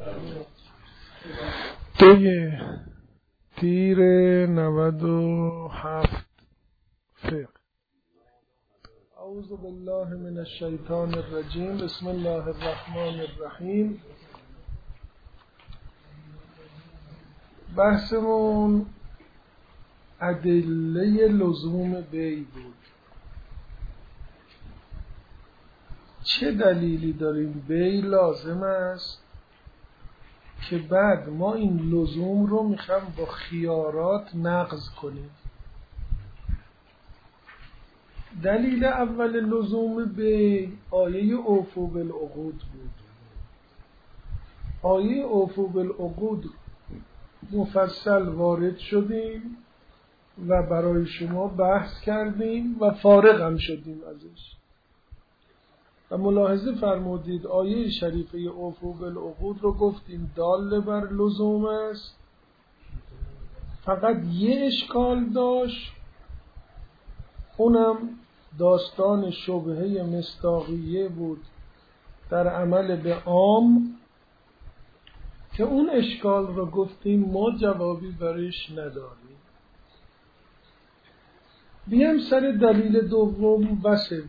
دوی تیر 97 فقه. اعوذ بالله من الشیطان الرجیم. بسم الله الرحمن الرحیم. بحثمون ادله لزوم بیع بود. چه دلیلی داریم بیع لازم است که بعد ما این لزوم رو میخوام با خیارات نقض کنیم؟ دلیل اول لزوم بیع آیه اوفوا بالعقود بود. آیه اوفوا بالعقود مفصل وارد شدیم و برای شما بحث کردیم و فارغ هم شدیم ازش. و ملاحظه فرمودید آیه شریفه اوفوا بالعقود رو گفتیم دال بر لزوم است. فقط یه اشکال داشت، اونم داستان شبهه مصداقیه بود در عمل به عام، که اون اشکال رو گفتیم ما جوابی برش نداریم. بیام سر دلیل دوم و سوم.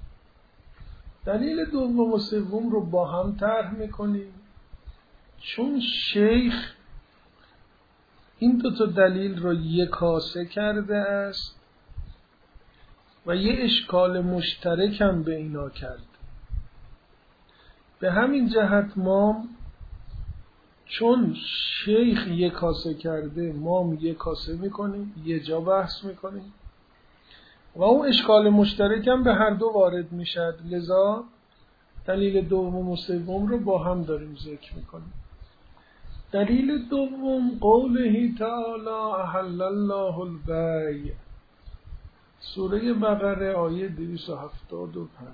دلیل دوم و سوم رو با هم طرح میکنیم، چون شیخ این دو تا دلیل رو یکاسه کرده است و یه اشکال مشترک هم به اینا کرد. به همین جهت ما چون شیخ یکاسه کرده ما یکاسه میکنیم، یه جا بحث میکنیم و اون اشکال مشترک هم به هر دو وارد میشد. لذا دلیل دوم و سوم رو با هم داریم ذکر میکنیم. دلیل دوم قوله تعالی احل الله البیع، سوره بقره آیه 275.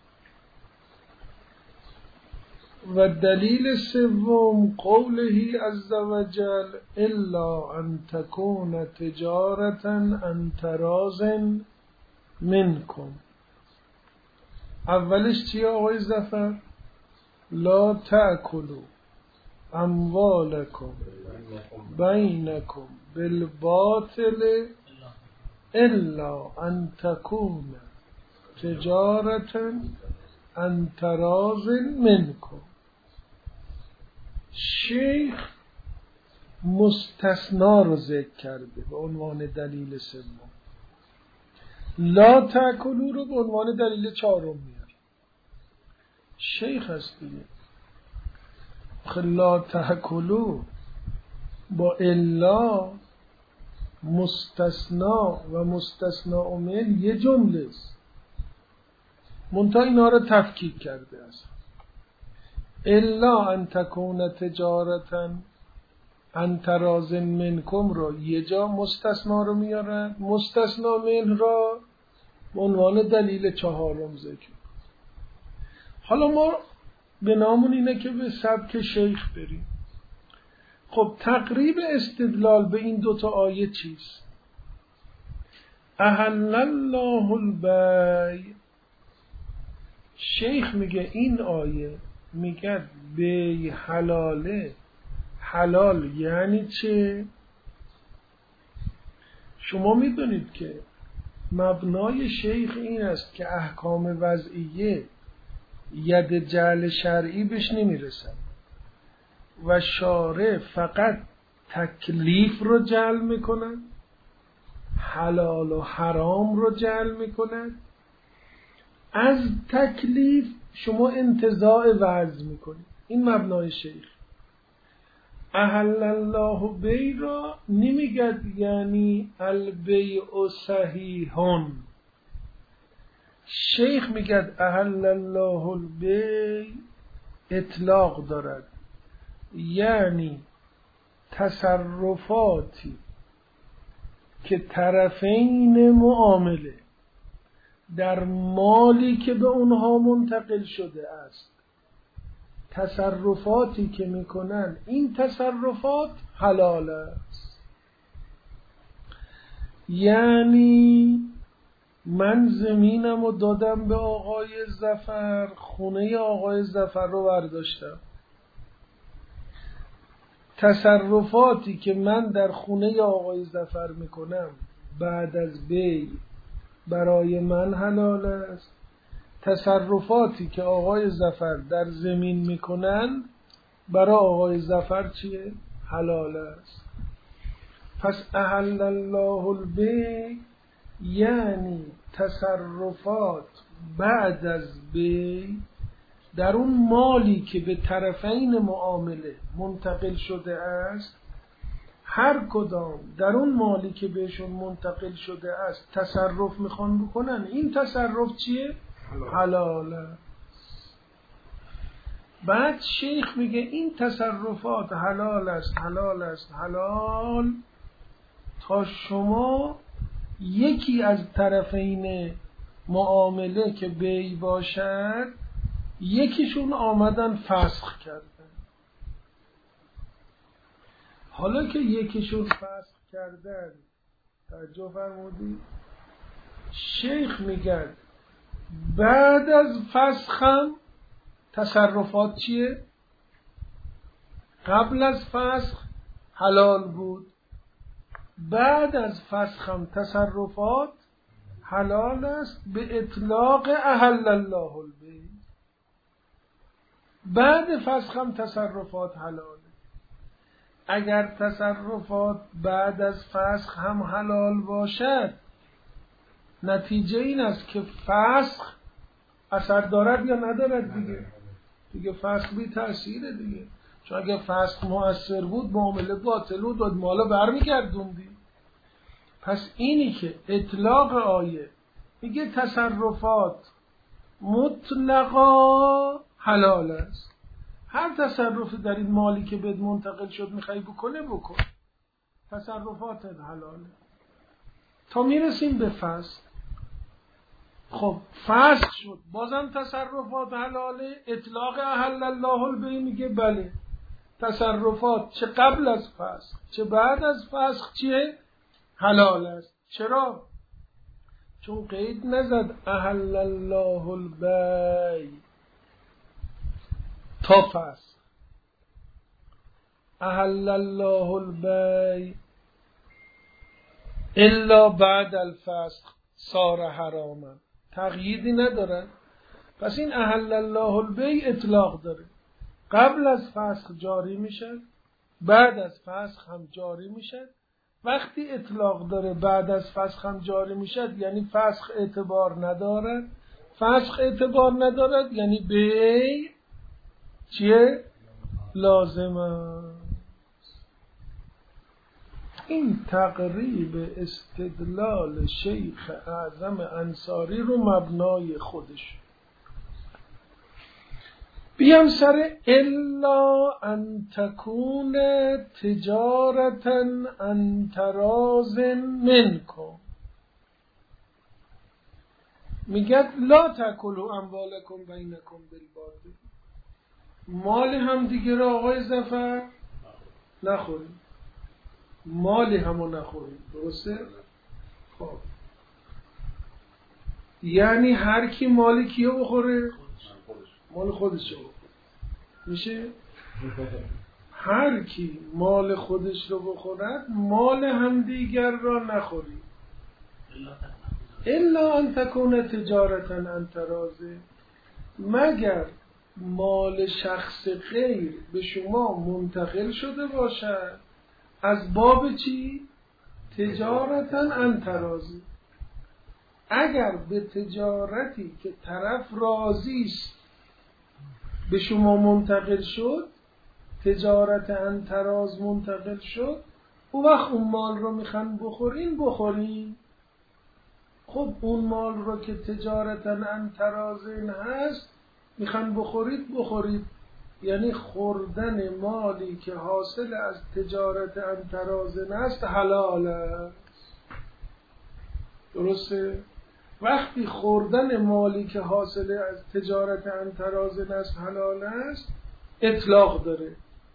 و دلیل سوم قوله عز وجل الا ان تكون تجارة عن تراض منکم. اولش چیه آقای ظفر؟ لا تأکلوا اموالکم بینکم بالباطل الا ان تكون تجارة عن تراض منکم. شیخ مستثنا رو ذکر کرده به عنوان دلیل سوم. لا تأکلوا رو به عنوان دلیل چهارم میاره. شیخ هست دیگه. لا تأکلوا با الا مستثنا و مستثنا من یه جمله است، منتها اینا رو تفکیک کرده است. الا ان تکون تجارتا عن تراض منکم رو یه جا مستثنا رو میارن، مستثنا من را به عنوان دلیل چهارم ذکر. حالا ما به نامون اینه که به سبک شیخ بریم. خب تقریب استدلال به این دوتا آیه چیست؟ احل الله البیع. شیخ میگه این آیه میگه بیع حلاله. حلال یعنی چه؟ شما میدونید که مبنای شیخ این است که احکام وضعیه ید جعل شرعی بهش نمیرسن و شارع فقط تکلیف رو جعل میکنن، حلال و حرام رو جعل میکنن. از تکلیف شما انتزاع وضع میکنید. این مبنای شیخ. احل الله بیع را نمیگد یعنی البیع صحیحون. شیخ میگد احل الله البیع اطلاق دارد، یعنی تصرفاتی که طرفین معامله در مالی که به اونها منتقل شده است، تصرفاتی که میکنن این تصرفات حلال است. یعنی من زمینم رو دادم به آقای ظفر، خونه آقای ظفر رو برداشتم، تصرفاتی که من در خونه آقای ظفر میکنم بعد از بی برای من حلال است، تصرفاتی که آقای ظفر در زمین میکنن برای آقای ظفر چیه؟ حلال است. پس احل الله البی یعنی تصرفات بعد از بی در اون مالی که به طرفین معامله منتقل شده است، هر کدام در اون مالی که بهشون منتقل شده است تصرف میخوان بکنن، این تصرف چیه؟ حلال است. بعد شیخ میگه این تصرفات حلال است حلال است حلال تا شما یکی از طرفین معامله که بی باشد یکیشون آمدن فسخ کردن. حالا که یکیشون فسخ کردن، توجه فرمودید، شیخ میگه بعد از فسخ هم تصرفات چیه؟ قبل از فسخ حلال بود، بعد از فسخ هم تصرفات حلال است به اطلاق احل الله البی. بعد فسخ هم تصرفات حلاله. اگر تصرفات بعد از فسخ هم حلال باشد، نتیجه این است که فسخ اثر دارد یا ندارد دیگه فسخ بی تأثیره دیگه. چون اگر فسخ مؤثر بود معامله باطل بود و مالا برمیگردوندی. پس اینی که اطلاق آیه میگه تصرفات مطلقا حلال است، هر تصرفی در این مالی که بهت منتقل شد میخوای بکنه بکن، تصرفات حلاله تا میرسیم به فسخ. خب فسخ شد بازم تصرفات حلاله، اطلاق احل الله البی میگه بله تصرفات چه قبل از فسخ چه بعد از فسخ چیه؟ حلال است. چرا؟ چون قید نزد احل الله البی تا فسخ. احل الله البی الا بعد الفسخ صار حراما، تقییدی ندارد. پس این احل الله البی اطلاق داره، قبل از فسخ جاری میشه، بعد از فسخ هم جاری میشه. وقتی اطلاق داره بعد از فسخ هم جاری میشه یعنی فسخ اعتبار ندارد. فسخ اعتبار ندارد یعنی بی چیه؟ لازمه. این تقریب استدلال شیخ اعظم انصاری رو مبنای خودش. بیام سر الا ان تکون تجارتا عن تراض منکم. میگه لا تاکلوا اموالکم بینکم بالباطل، مال هم دیگه رو آقای ظفر نخورید، مال همو نخورید. درسته؟ خب یعنی هر کی مال کیو بخوره؟ مال خودش رو بخوره. میشه؟ هر کی مال خودش رو بخورد مال هم دیگر را نخورید. الا ان تکون تجارتا عن تراض، مگر مال شخص غیر به شما منتقل شده باشد از باب چی؟ تجارتا عن تراض. اگر به تجارتی که طرف راضی است به شما منتقل شد، تجارت عن تراض منتقل شد، اون وقت اون مال رو میخوان بخورین. خب اون مال رو که تجارتا عن تراض هست میخوان بخورید، یعنی خوردن مالی که حاصل از تجارت عن تراض است حلال است. درسته؟ وقتی خوردن مالی که حاصل از تجارت عن تراض است حلال است اطلاق داره.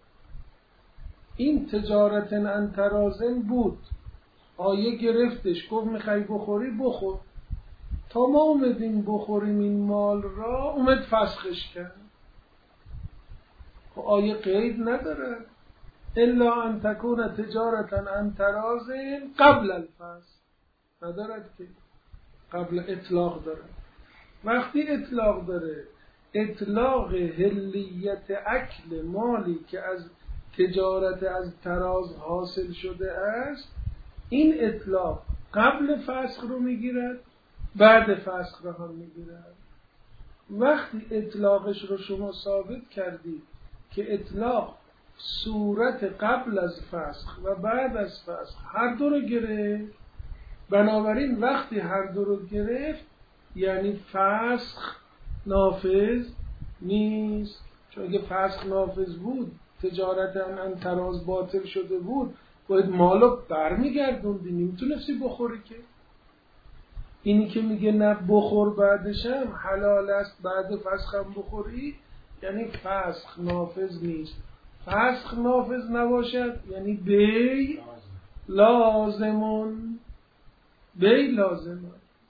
این تجارت عن تراض بود، آیه گرفتش گفت میخوای بخوری بخور، تا ما اومدیم بخوریم این مال را اومد فسخش کرد. آیه قید نداره، الا ان تکون تجارتا عن تراض قبل الفصل. ندارد که، قبل اطلاق داره. وقتی اطلاق داره، اطلاق حلیت اکل مالی که از تجارت از تراز حاصل شده است، این اطلاق قبل فسخ رو میگیرد، بعد فسخ رو هم میگیرد. وقتی اطلاقش رو شما ثابت کردید که اطلاق صورت قبل از فسخ و بعد از فسخ هر دو رو گرفت، بنابراین وقتی هر دو رو گرفت یعنی فسخ نافذ نیست. چون اگه فسخ نافذ بود، تجارت عن تراض باطل شده بود، باید مالو برمیگردوندی، نمیتونستی بخوری که. اینی که میگه نه بخور بعدشم حلال است، بعد فسخ هم بخوری، یعنی فسخ نافذ نیست. فسخ نافذ نباشد یعنی بی لازمون، بی لازمون.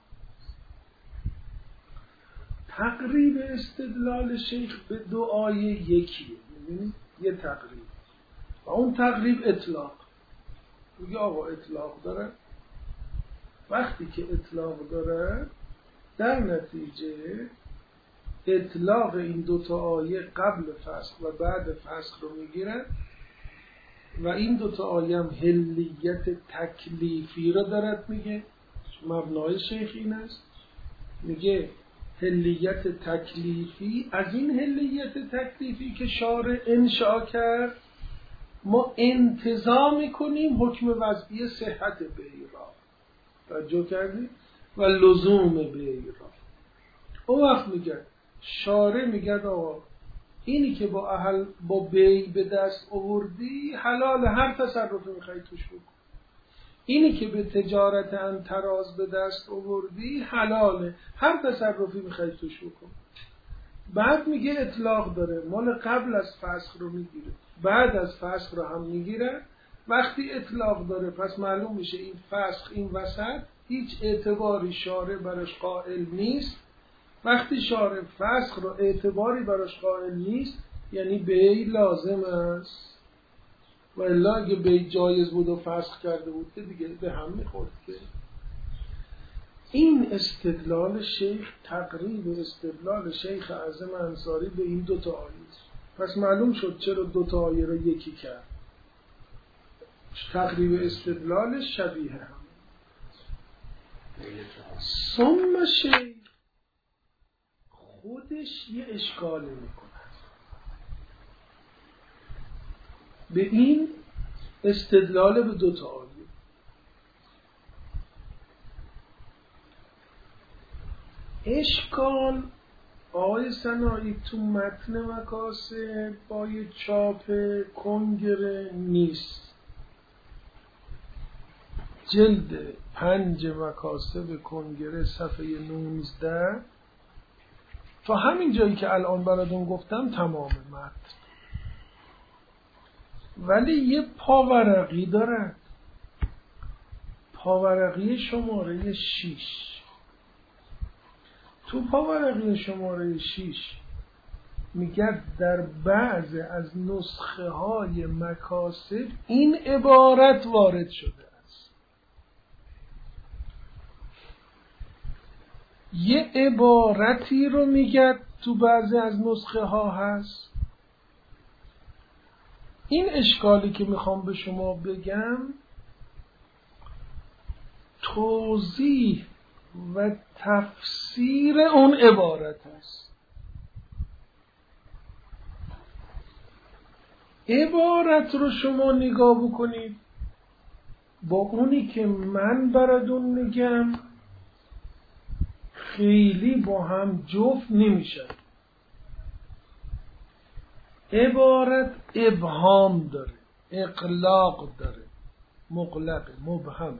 تقریب استدلال شیخ به دو آیه یکیه، می‌بینید؟ یه تقریب و اون تقریب اطلاق. میگه آقا اطلاق داره، وقتی که اطلاق داره در نتیجه اطلاق این دوتا آیه قبل فسخ و بعد فسخ رو میگیره و این دوتا آیه هم حلیت تکلیفی رو دارد. میگه مبنای شیخ این است، میگه حلیت تکلیفی، از این حلیت تکلیفی که شارع انشاء کرد ما انتزاع میکنیم حکم وضعی صحت بیع را. توجه کردید؟ و لزوم بیع را. اون وقت میگه شارع میگه آقا اینی که با بیع به دست آوردی حلال، هر تصرفی میخوای توش بکن. اینی که به تجارت عن تراض به دست آوردی حلاله، هر تصرفی میخوای توش بکن. بعد میگه اطلاق داره، مال قبل از فسخ رو میگیره، بعد از فسخ رو هم میگیره. وقتی اطلاق داره پس معلوم میشه این فسخ این وسط هیچ اعتباری شارع براش قائل نیست. وقتی شارع فسخ رو اعتباری براش قائل نیست یعنی بیع لازم است. و الا اگه بیع جایز بود و فسخ کرده بود که دیگه به هم میخورد که. این استدلال شیخ تقریب استدلال شیخ اعظم انصاری به این دوتا آیه است. پس معلوم شد چرا دوتا آیه رو یکی کرد. تقریب استدلال شبیه هم. ثم شیخ خودش یه اشکالی میکنه به این استدلال به دوتا آیه. اشکال آقای سنایی تو متن مکاسب با یه چاپ کنگره نیست. جلد 5 مکاسب کنگره صفحه 19 تا همین جایی که الان براتون گفتم تمام متن، ولی یه پاورقی داره، پاورقی شماره 6. تو پاورقی شماره 6 میگه در بعض از نسخه های مکاسب این عبارت وارد شده است. یه عبارتی رو میگه تو بعضی از نسخه ها هست. این اشکالی که میخوام به شما بگم توضیح و تفسیر اون عبارت است. عبارت رو شما نگاه بکنید با اونی که من براتون میگم خیلی با هم جفت نمیشه. عبارت ابهام داره، اقلاق داره، مغلق، مبهمه.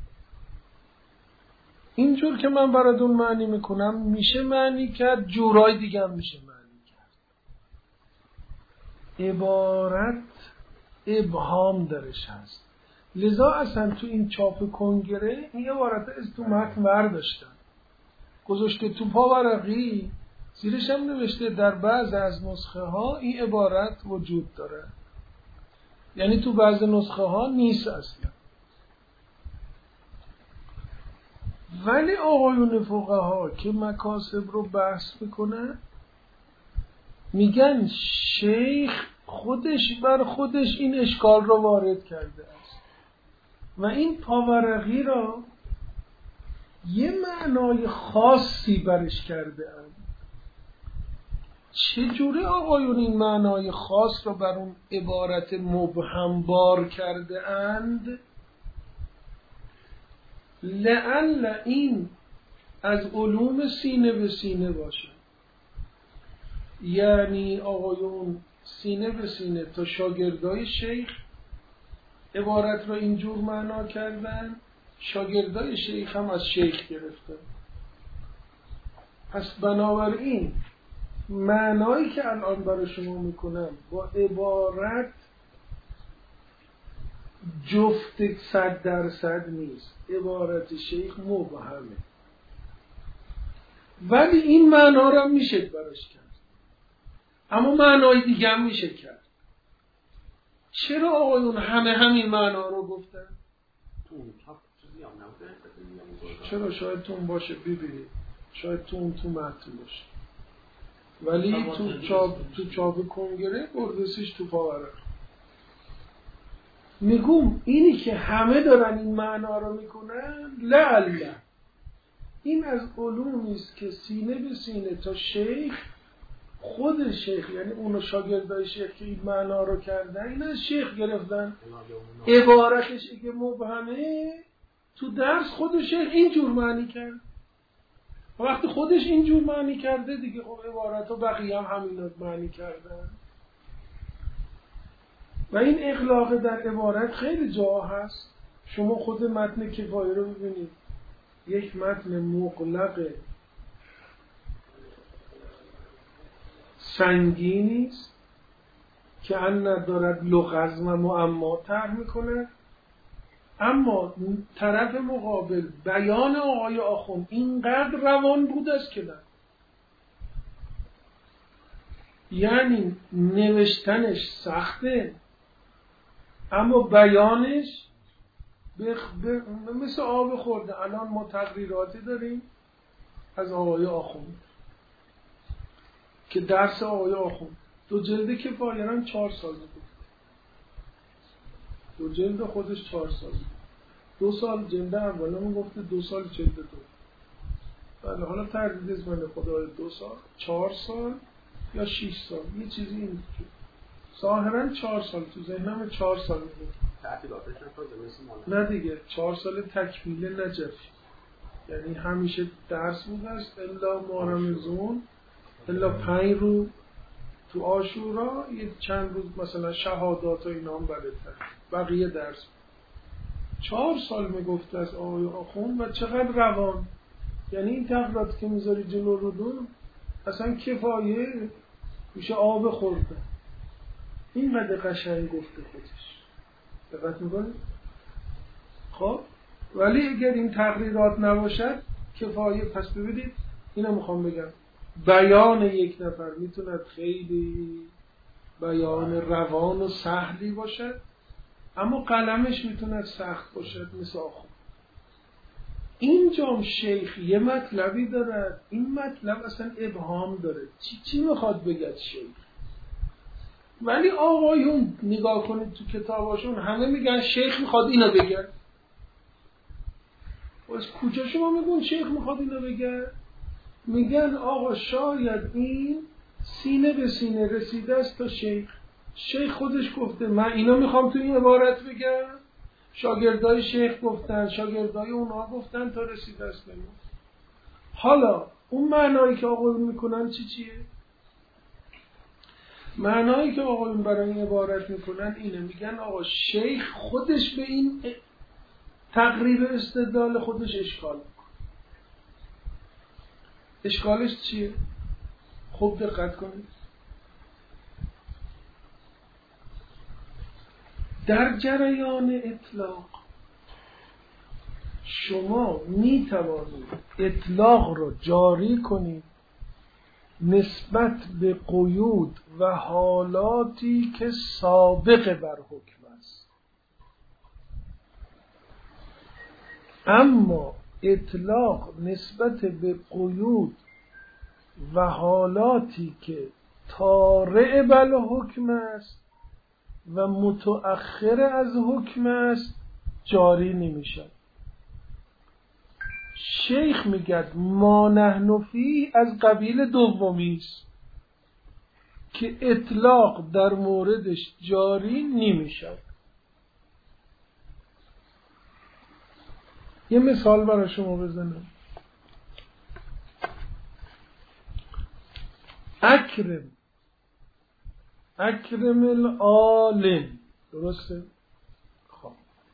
اینجور که من براتون معنی میکنم میشه معنی کرد، جورای دیگه هم میشه معنی کرد. عبارت ابهام درش هست، لذا اصلا تو این چاپ کنگره این عبارت از تو متن برداشتن گذاشته تو پاورقی، زیرش هم نوشته در بعض از نسخه ها این عبارت وجود داره. یعنی تو بعض نسخه ها نیست اصلا. ولی آقایون فقها که مکاسب رو بحث میکنن میگن شیخ خودش بر خودش این اشکال رو وارد کرده است و این پاورقی را یه معنای خاصی برش کرده اند. چجوری آقایون این معنای خاص رو بر اون عبارت مبهم بار کرده اند؟ لعل این از علوم سینه به سینه باشه. یعنی آقایون سینه به سینه تا شاگردای شیخ عبارت رو اینجور معنا کردن، شاگردای شیخ هم از شیخ گرفتن. پس بنابراین معنایی که الان برای شما میکنم با عبارت جفت 100% نیست. عبارت شیخ مبهمه، ولی این معنا را میشه براش کرد، اما معنای دیگه هم میشه کرد. چرا آقایون همه همین معنا رو گفتن؟ چرا؟ شاید تون باشه، ببینید شاید تو متن باشه، ولی تو چاپ کنگره بردسیش تو پاورق. میگم اینی که همه دارن این معنا رو میکنن لعل این از علومی است که سینه به سینه تا شیخ، خود شیخ یعنی اون شاگردای شیخ که این معنا رو کردن این از شیخ گرفتن. عبارتش که مبهمه تو درس خود شیخ اینجور معنی کرد. وقتی خودش اینجور معنی کرده دیگه خب عبارت رو بقیه هم همین معنی کردن. و این اغلاق در عبارت خیلی جا هست. شما خود متن کفایه رو ببینید، یک متن مغلق سنگینی است که ان ندارد لغز و معما طرح میکنه، اما طرف مقابل بیان آقای آخوند اینقدر روان بود است که نه، یعنی نوشتنش سخته اما بیانش مثل آب خورده. الان ما تقریراتی داریم از آقای آخوند که درس آقای آخوند 2 جلد کفایه هم 4 سال بود، 2 جلد خودش 4 سال، 2 سال جلد اولمون گفته 2 سال جلد 2. بله حالا تردید از من خدای 2 سال 4 سال یا 6 سال یه چیزی این ظاهرا 4 سال تو ذهنم 4 سال بود. نه دیگه 4 سال تکمیل نجفی، یعنی همیشه درس بود است الا مارمزون الا 5 روز تو عاشورا یه چند روز مثلا شهادات و اینا هم بلدتر، بقیه درس بود. 4 سال میگفت از آقای آخوند و چقدر روان. یعنی این تقریراتی که میذاری جلو رو دون اصلا کفایه میشه آب خورده. اینقدر قشنگ گفته خودش، دقت میکنید؟ خب ولی اگر این تقریرات نباشد کفایه. پس ببینید اینو میخوام بگم، بیان یک نفر میتوند خیلی بیان روان و سهلی باشد اما قلمش میتوند سخت باشد مثل آخوند. اینجام شیخ یه مطلبی دارد، این مطلب اصلا ابهام داره، چی میخواد بگد شیخ. ولی آقایون نگاه کنید تو کتاباشون همه میگن شیخ میخواد اینو بگه. از کجا شما میگن شیخ میخواد اینو بگه؟ میگن آقا شاید این سینه به سینه رسیده است تا شیخ خودش گفته من اینو میخوام تو این عبارت بگم، شاگردای شیخ گفتن، شاگردای اونها گفتن تا رسیده است به ما. حالا اون معنایی که آقایون میکنن چیه؟ معنایی که آقایون برای این عبارت میکنن اینه، میگن آقا شیخ خودش به این تقریب استدلال خودش اشکال میکنه. اشکالش چیه؟ خوب دقت کنید. در جریان اطلاق شما میتوانید اطلاق رو جاری کنید نسبت به قیود و حالاتی که سابق بر حکم اما اطلاق نسبت به قیود و حالاتی که طارع بل حکم است و متأخر از حکم است جاری نمیشه. شیخ میگه ما نحن فیه از قبیل دومی است که اطلاق در موردش جاری نمیشه. یه مثال برای شما بزنم. اکرم العالم، درسته؟ خب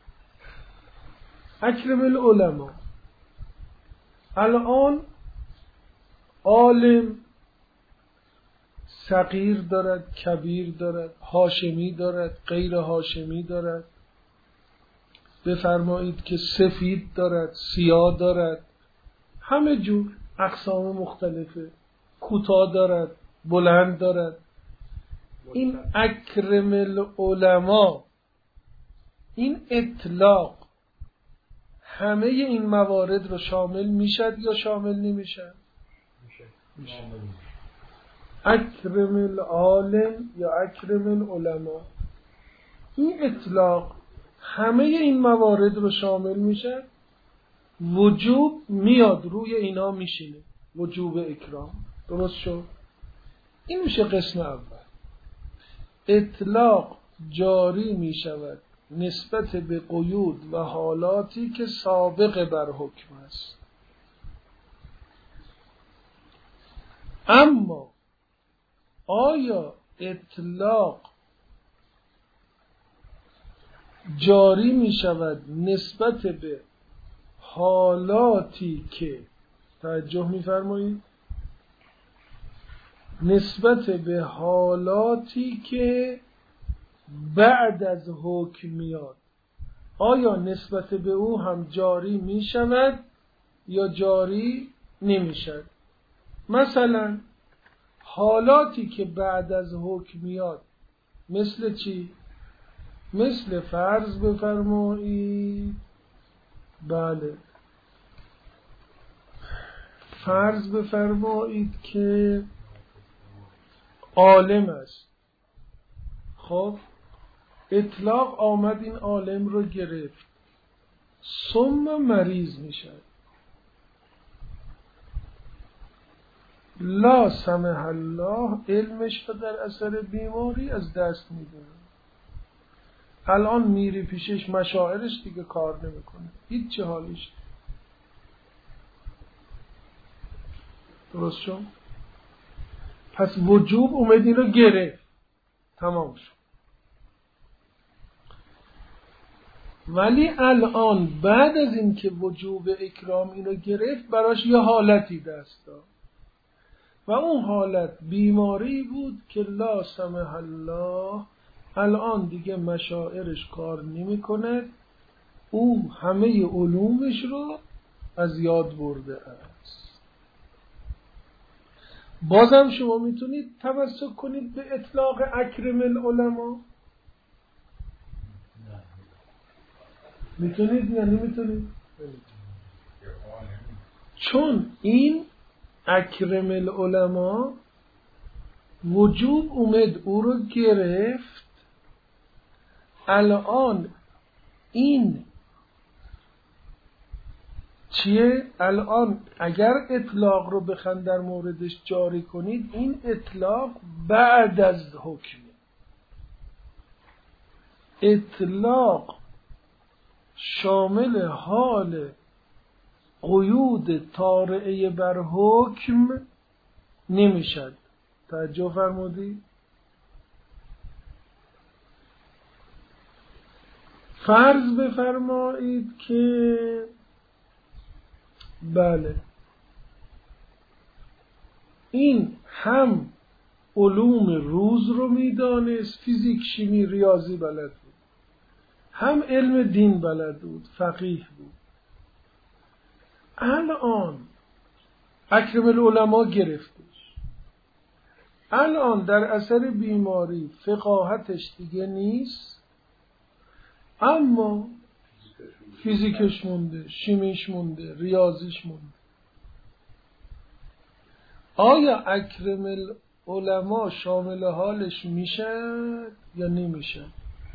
اکرم العلماء، الان عالم صغیر دارد، کبیر دارد، هاشمی دارد، غیر هاشمی دارد. بفرمایید که سفید دارد، سیاه دارد، همه جور اقسام مختلفه، کوتاه دارد، بلند دارد. این اکرم العلماء، این اطلاق همه این موارد رو شامل میشد یا شامل نمیشد؟ میشه. اکرم العالم یا اکرم العلماء، این اطلاق همه این موارد رو شامل میشه. وجوب میاد روی اینا میشینه، وجوب اکرام. درست شد؟ این میشه قسم اول. اطلاق جاری میشود نسبت به قیود و حالاتی که سابق بر حکم است. اما آیا اطلاق جاری می شود نسبت به حالاتی که، توجه می فرمایید، نسبت به حالاتی که بعد از حکم میاد، آیا نسبت به او هم جاری می شود یا جاری نمی شود؟ مثلا حالاتی که بعد از حکم میاد مثل چی؟ مثل فرض بفرمایید، بله، فرض بفرمایید که عالم است. خب اطلاق آمد این عالم رو گرفت، ثم مریض میشه، لا سمح الله علمش رو در اثر بیماری از دست میده. الان میری پیشش، مشاعرش دیگه کار نمیکنه، هیچ چه حالش. درست شد؟ پس وجوب اومد این رو گرفت، تمام شد. ولی الان بعد از این که وجوب اکرام این رو گرفت، براش یه حالتی دست داد و اون حالت بیماری بود که لا سمح الله الان دیگه مشاعرش کار نمی کند، او همه علومش رو از یاد برده است. بازم شما میتونید تمسک کنید به اطلاق اکرم العلماء؟ میتونید یا نمیتونید؟ چون این اکرم العلماء وجوب اومد او رو گرفت، الان این چیه؟ الان اگر اطلاق رو بخواید در موردش جاری کنید، این اطلاق بعد از حکم، اطلاق شامل حال قیود طارئه بر حکم نمیشد. توجه فرمودید؟ فرض بفرمایید که بله این هم علوم روز رو میدانست، فیزیک، شیمی، ریاضی بلد بود، هم علم دین بلد بود، فقیه بود. الان اکرم العلماء گرفتش، الان در اثر بیماری فقاهتش دیگه نیست، اما فیزیکش مونده، شیمیش مونده، ریاضیش مونده. آیا اکرم العلماء شامل حالش میشن یا نمیشن؟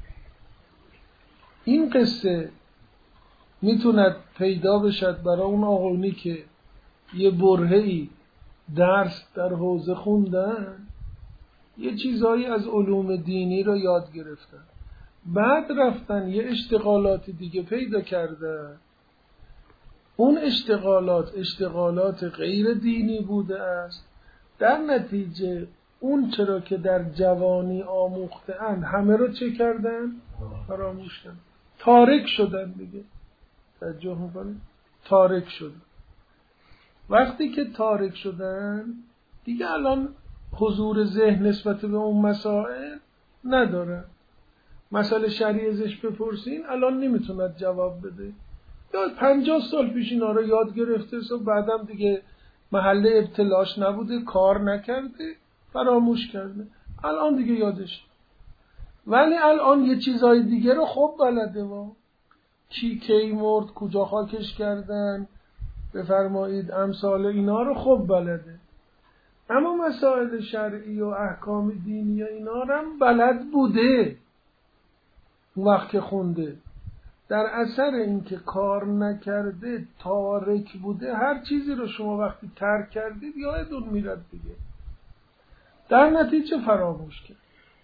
این قصه میتوند پیدا بشد برای اون آقایونی که یه برهه‌ای درس در حوزه خوندن، یه چیزایی از علوم دینی رو یاد گرفتن، بعد رفتن یه اشتغالات دیگه پیدا کردن، اون اشتغالات غیر دینی بوده است، در نتیجه اون چرا که در جوانی آموخته اند همه رو چه کردن؟ فراموش کردن، تارک شدن دیگه. توجه میکنید؟ تارک شدن. وقتی که تارک شدن دیگه الان حضور ذهن نسبت به اون مسائل ندارن. مسئله شرعی ازش بپرسین الان نمیتوند جواب بده، یا 50 سال پیش اینا رو یاد گرفته و بعدم دیگه محل ابتلاش نبوده، کار نکرده، فراموش کرده، الان دیگه یادش. ولی الان یه چیزای دیگه رو خوب بلده. کی مرد، کجا خاکش کردن، بفرمایید امثال اینا رو خوب بلده. اما مسائل شرعی و احکام دینی و اینا رو هم بلد بوده اون وقت که خونده. در اثر اینکه کار نکرده، تارک بوده، هر چیزی رو شما وقتی ترک کردید یادتون میرد دیگه، در نتیجه فراموش کرد.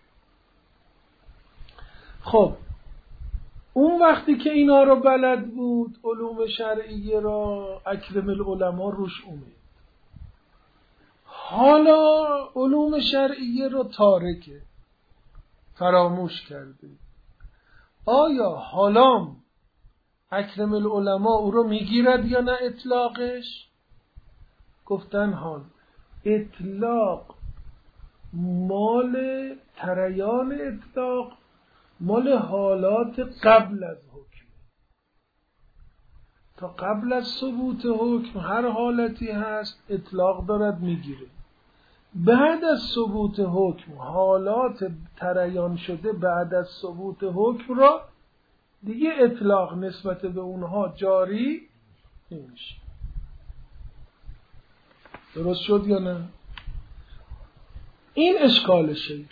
خب اون وقتی که اینا رو بلد بود، علوم شرعیه را، اکرم العلماء روش اومد. حالا علوم شرعیه رو تارکه، فراموش کرده. آیا حالا اکرم العلماء او رو میگیرد یا نه اطلاقش؟ گفتن حال اطلاق مال تریان، اطلاق مال حالات قبل از حکم. تا قبل از ثبوت حکم هر حالتی هست اطلاق دارد میگیره. بعد از ثبوت حکم حالات تریان شده بعد از ثبوت حکم را دیگه اطلاق نسبت به اونها جاری نمیشه. درست شد یا نه؟ این اشکال شیخ.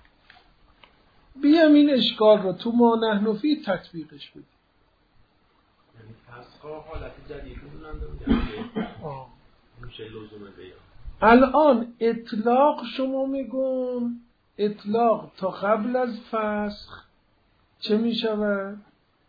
بیام این اشکال رو تو ما نحن فی تطبیقش بدیم. یعنی فسخا حالت جدید بودن میشه لزومه بیان. الان اطلاق شما میگم اطلاق تا قبل از فسخ چه میشود؟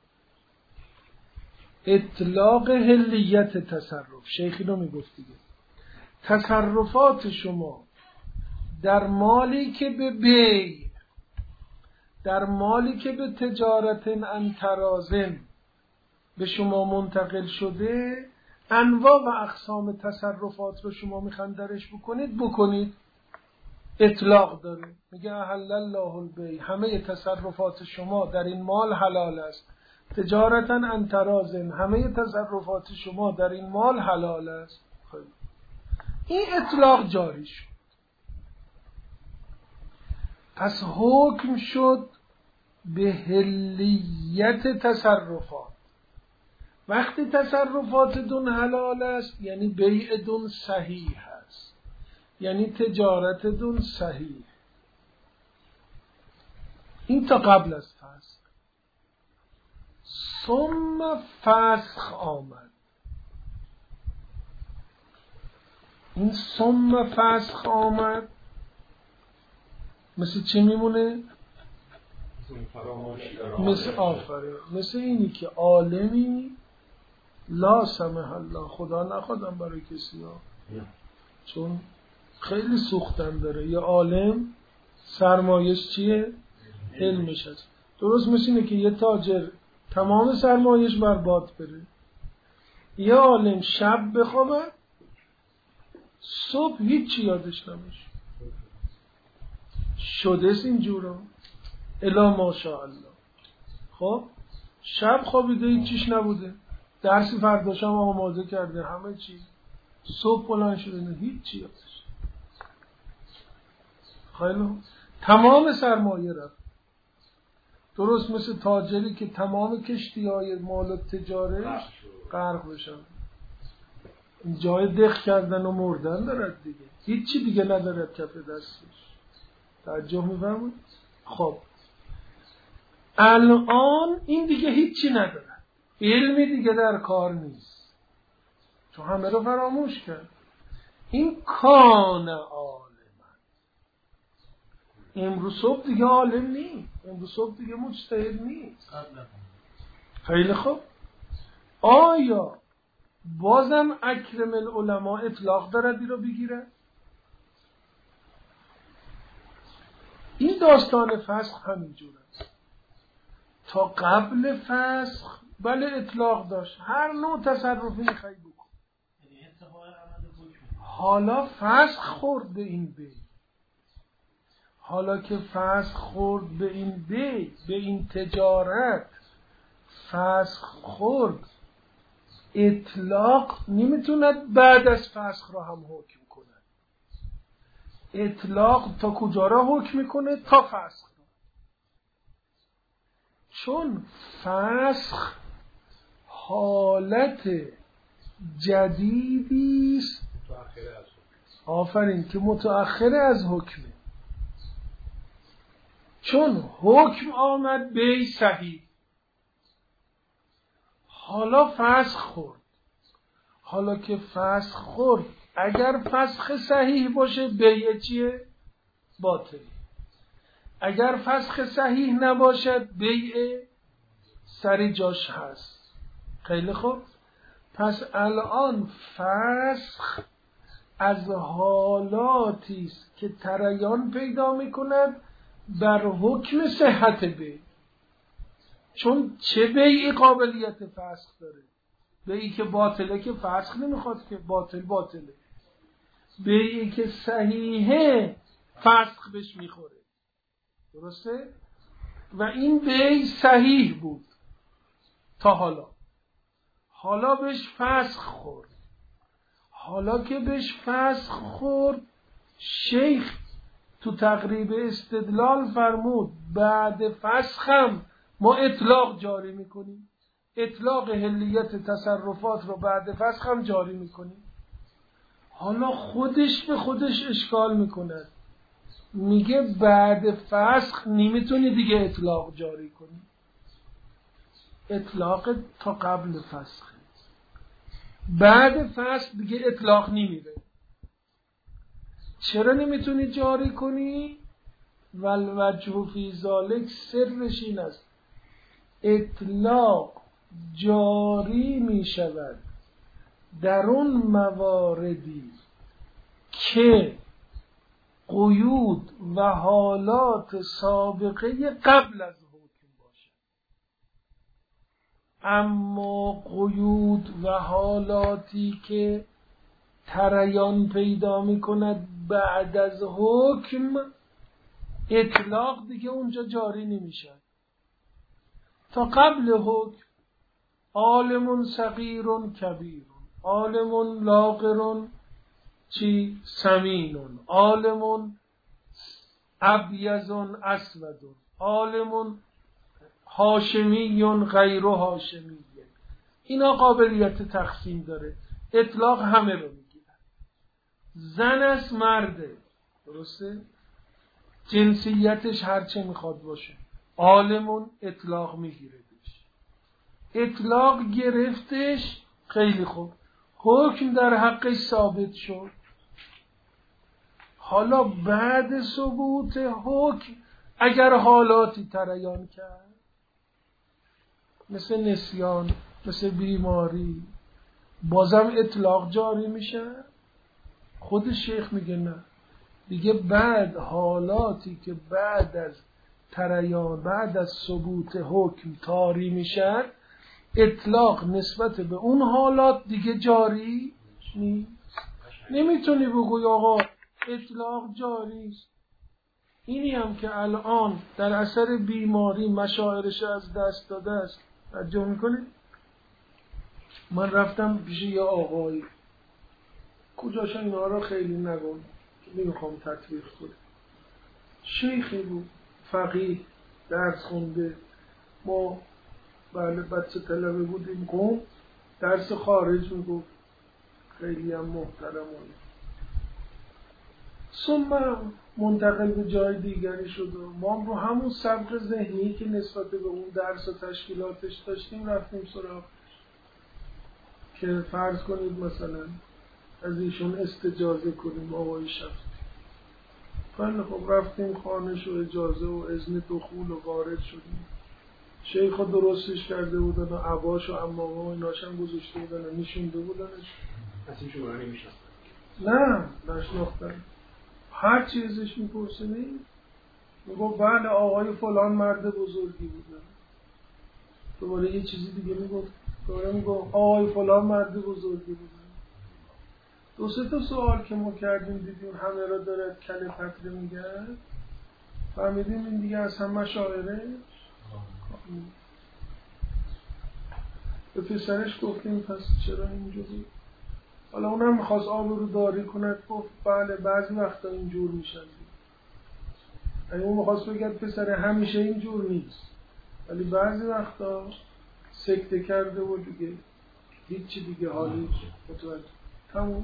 اطلاق حلیت تصرف. شیخی رو میگفت دیگه، تصرفات شما در مالی که به بی، در مالی که به تجارت انترازن به شما منتقل شده، انواع و اقسام تصرفات رو شما میخواین درش بکنید، اطلاق داره. میگه احل الله البیع، همه تصرفات شما در این مال حلال است. تجارتا انترازن، همه تصرفات شما در این مال حلال است. خیلی این اطلاق جاری شد. پس حکم شد به حلیت تصرفات. وقتی تصرفات دون حلال است یعنی بیع دون صحیح است، یعنی تجارت دون صحیح. این تا قبل از فسخ. ثم فسخ آمد. این ثم فسخ آمد مثل چی میمونه؟ مثل اینی که عالمی لا سمح الله، خدا نخوادم برای کسی ها، چون خیلی سوختن داره، یه عالم سرمایش چیه؟ علمش هست. درست مثل اینه که یه تاجر تمام سرمایش برباد بره، یه عالم شب بخوابه صبح هیچی یادش نمیشه. شده اینجورا الا ماشاءالله. خب شب خوابیده هیچیش نبوده، درسی فرداش هم آماده کرده، همه چی، صبح بلند شده نه هیچی یادش. خیلی تمام سرمایه رفت. درست مثل تاجری که تمام کشتی‌های مال و تجارش غرق بشن. جای دخ کردن و مردن دارد دیگه، هیچی دیگه ندارد کف دستش. توجه می‌فرمایید؟ خب الان این دیگه هیچی ندارد، علمی دیگه در کار نیست، چون همه رو فراموش کرد. این کان عالم، امروز صبح دیگه عالم نیست، امروز صبح دیگه مجتهد نیست. خیلی خوب، آیا بازم اکرم العلماء اطلاق دارد این رو بگیره؟ این داستان فسخ همینجور است. تا قبل فسخ بله اطلاق داشت، هر نوع تصرفی میخوای بکن. حالا فسخ خورد به این بی، حالا که فسخ خورد به این بی، به این تجارت فسخ خورد، اطلاق نمیتوند بعد از فسخ را هم حکم کند. اطلاق تا کجا را حکم میکنه؟ تا فسخ را. چون فسخ حالت جدیدی است، آفرین، که متأخر از حکمه. چون حکم آمد بی صحیح، حالا فسخ خورد. حالا که فسخ خورد، اگر فسخ صحیح باشه بیع چیه؟ باطل. اگر فسخ صحیح نباشد بیع سر جاش هست. خیلی خوب، پس الان فسخ از حالاتی است که تریان پیدا میکند بر حکم صحت بیع. چون چه بیعی قابلیت فسخ داره؟ بیعی که باطله که فسخ نمیخواد، که باطله. بیعی که صحیحه فسخ بهش میخوره. درسته؟ و این بیع صحیح بود تا حالا بهش فسخ خورد. حالا که بهش فسخ خورد، شیخ تو تقریب استدلال فرمود بعد فسخ هم ما اطلاق جاری میکنیم، اطلاق حلیت تصرفات رو بعد فسخ هم جاری میکنیم. حالا خودش به خودش اشکال میکند، میگه بعد فسخ نمیتونی دیگه اطلاق جاری کنی، اطلاق تا قبل فسخ، بعد فسخ دیگه اطلاق نمیره. چرا نمیتونی جاری کنی؟ والوجه فی ذالک، سرش این است اطلاق جاری می شود در اون مواردی که قیود و حالات سابقه قبل از حکم باشه. اما قیود و حالاتی که تریان پیدا می کند بعد از حکم، اطلاق دیگه اونجا جاری نمی شود. تا قبل حکم عالم صغیر کبیر، عالم لاغر چی سمین، عالم ابیض اسود، عالم هاشمی غیر هاشمی. اینا قابلیت تقسیم داره، اطلاق همه رو میگیره. زن است مرده، درسته؟ جنسیتش هرچه میخواد باشه، عالمون اطلاق میگیره. اطلاق گرفتش، خیلی خوب، حکم در حقش ثابت شد. حالا بعد ثبوت حکم اگر حالاتی تریان کرد، مثل نسیان، مثل بیماری، بازم اطلاق جاری میشه. خود شیخ میگه نه دیگه، بعد حالاتی که بعد از تریان، بعد از ثبوت حکم طاری میشن، اطلاق نسبت به اون حالات دیگه جاری نیست. نمیتونی بگوی آقا اطلاق جاری است. اینی هم که الان در اثر بیماری مشاعرش از دست داده است. توجه میکنید؟ من رفتم پیش یه آقایی، کجاش اینا را خیلی نگم که نمیخوام تطبیق کنم. شیخی بود، فقیه، درس خونده، ما بله بچه طلبه بودیم قوم درس خارج میگفت، خیلی هم محترمانه. ثم منتقل به جای دیگری شد و ما رو همون سبق ذهنی که نسبت به اون درس و تشکیلاتش داشتیم رفتیم سراغ که فرض کنید مثلا از ایشون استجازه کنیم آقای شفتی. خیلی خب رفتیم خانش و اجازه و اذن دخول و وارد شدیم. شیخ ها درستش کرده بودن و عباش و امامه و ایناش هم گذاشته بودن و نشونده بودنش. اصلا شما رو نمیشناختن؟ نه نشناختن. هر چیزش میپرسیدیم میگفت بله آقای فلان مرد بزرگی بودن. دوباره یه چیزی دیگه میگفت، دوباره میگفت آقای فلان مرد بزرگی بودن. دو سه تا سوال که ما کردیم دیدیم همه را داره کله پتره میگن، فهمیدیم این دیگه از همه شاعره. به پسرش گفتیم پس چرا اینجوری؟ حالا اونم میخواست آبرو داری کند، گفت بله بعضی وقتا اینجور میشن. اگه اون میخواست بگید پسر همیشه اینجور نیست، ولی بعضی وقتا سکته کرده و دیگه هیچی دیگه حالی متوجه تموم.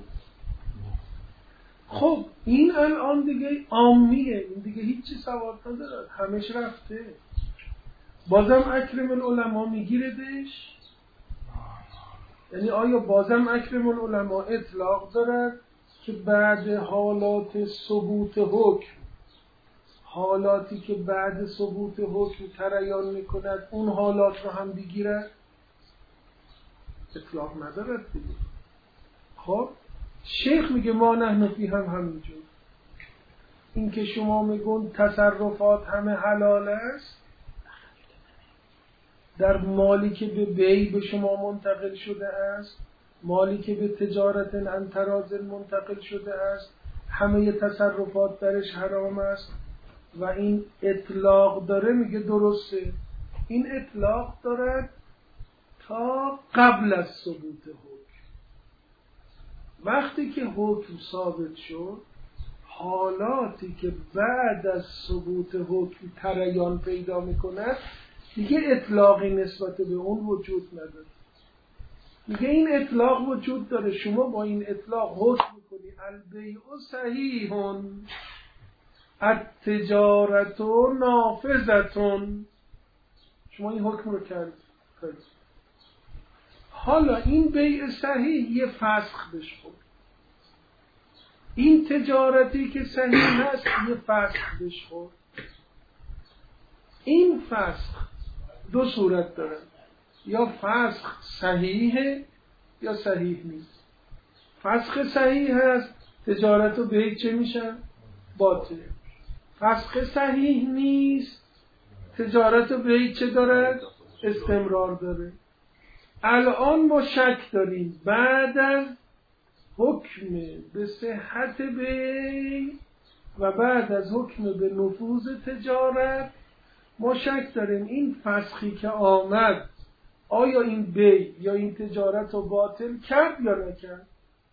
خب این الان دیگه عامیه، این دیگه هیچی سواد نداره، همش رفته. بازم اکرم العلماء میگیردش؟ یعنی آیا بازم اکرم العلماء اطلاق دارد که بعد حالات ثبوت حکم، حالاتی که بعد ثبوت حکم تریان میکند اون حالات رو هم بگیرد؟ اطلاق ندارد دیگه. خب شیخ میگه ما نحن فی هم همینجور. این که شما میگون تصرفات همه حلال است در مالی که به بی به شما منتقل شده است، مالی که به تجارت عن تراض منتقل شده است، همه تصرفات درش حرام است و این اطلاق داره. میگه درسته، این اطلاق دارد تا قبل از ثبوت حکم. وقتی که حکم ثابت شد، حالاتی که بعد از ثبوت حکم تریان پیدا میکند دیگه اطلاقی نسبت به اون وجود نداره. میگه این اطلاق وجود داره، شما با این اطلاق حکم میکنی البیع صحیحون التجارت نافذتون، شما این حکم رو کرد. حالا این بیع صحیح یه فسخ بهش خورد، این تجارتی که صحیح هست یه فسخ بهش خورد. این فسخ دو صورت داره، یا فسخ صحیحه یا صحیح نیست. فسخ صحیح هست تجارت و بیع چه میشن؟ باطل. فسخ صحیح نیست تجارت و بیع چه داره؟ استمرار داره. الان ما شک داریم بعد از حکم به صحت بیع و بعد از حکم به نفوذ تجارت ما شک داریم این فسخی که آمد آیا این بیع یا این تجارت رو باطل کرد یا نکرد.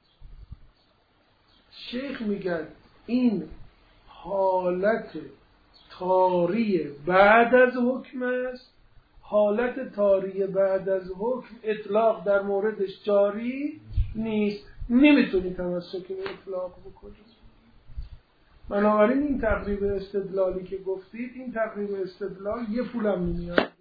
شیخ میگه این حالت طاری بعد از حکم است. حالت طاری بعد از حکم اطلاق در موردش جاری نیست، نمیتونی تمسک به اطلاق بکنی. بنابراین این تقریب استدلالی که گفتید، این تقریب استدلال یه پولم نمیاد.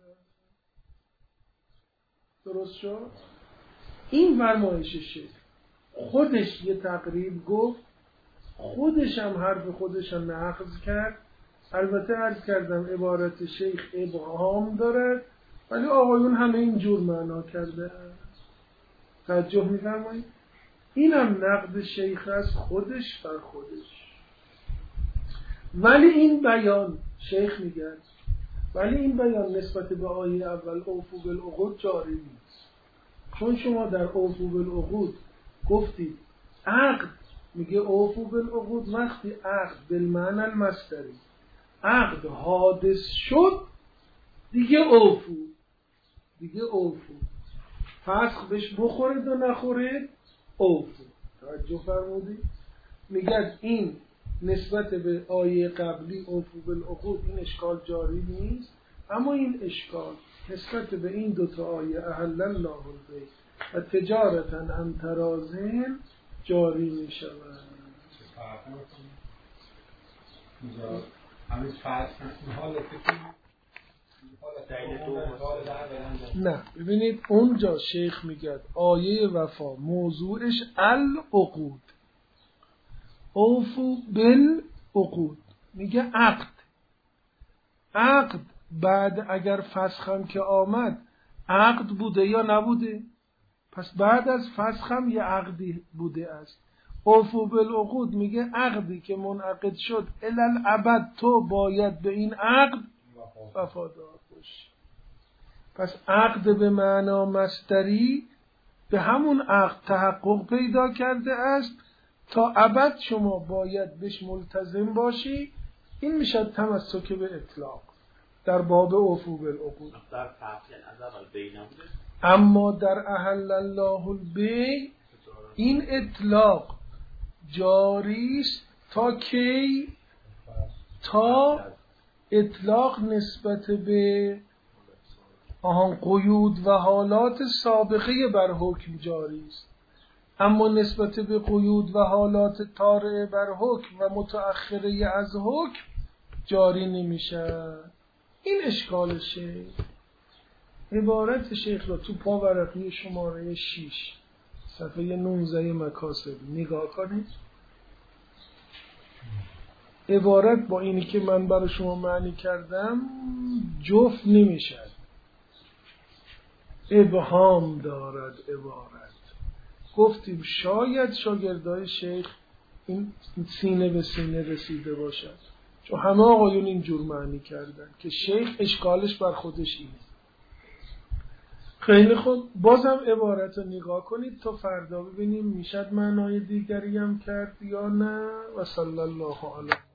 درست شد؟ این فرمایش شیخ خودش یه تقریب گفت، خودش هم حرف خودش هم نقض کرد. البته عرض کردم عبارت شیخ ابهام دارد ولی آقایون همه اینجور معنا کرده. توجه می‌فرمایید؟ اینم نقد شیخ از خودش بر خودش. ولی این بیان شیخ میگه ولی این بیان نسبت به آیه اول اوفو بالعقود جاری نیست، چون شما در اوفو بالعقود گفتید عقد، میگه اوفو بالعقود وقتی عقد بالمعنی المصدری عقد حادث شد دیگه اوفو، دیگه اوفو، فسخ بهش بخورید و نخورید اوفو. توجه فرمودید؟ میگه این نسبت به آیه قبلی اوفو بالعقود این اشکال جاری نیست، اما این اشکال نسبت به این دوتا آیه احل الله البیع و تجارتا عن تراض جاری می شود. همین فرض نه ببینید اونجا شیخ میگه آیه وفا موضوعش العقود، اوفو بالعقود، میگه عقد بعد اگر فسخ هم که آمد عقد بوده یا نبوده؟ پس بعد از فسخ هم یه عقدی بوده است. اوفو بالعقود میگه عقدی که منعقد شد الالعبد تو باید به این عقد وفادار باشی. پس عقد به معنا مصدری به همون عقد تحقق پیدا کرده است تا ابد شما باید بهش ملتزم باشی. این میشه تمسک به اطلاق در باب اوفو بالعقود. اما در احل الله البیع این اطلاق جاری است تا کی؟ تا اطلاق نسبت به قیود و حالات سابقه بر حکم جاری است، اما نسبت به قیود و حالات طارئه بر حکم و متأخره از حکم جاری نمیشه. این اشکال شیخ. عبارت شیخ را تو پاورقی شماره 6 صفحه 19 مکاسب نگاه کنید. عبارت با اینی که من برای شما معنی کردم جفت نمیشه، ابهام دارد عبارت. گفتیم شاید شاگردای شیخ این سینه به سینه رسیده باشد، چون همه آقایون اینجور معنی کردن که شیخ اشکالش بر خودش اینه. خیلی خوب، بازم عبارت رو نگاه کنید تا فردا ببینیم میشد معنای دیگری هم کرد یا نه. و صلی الله علیه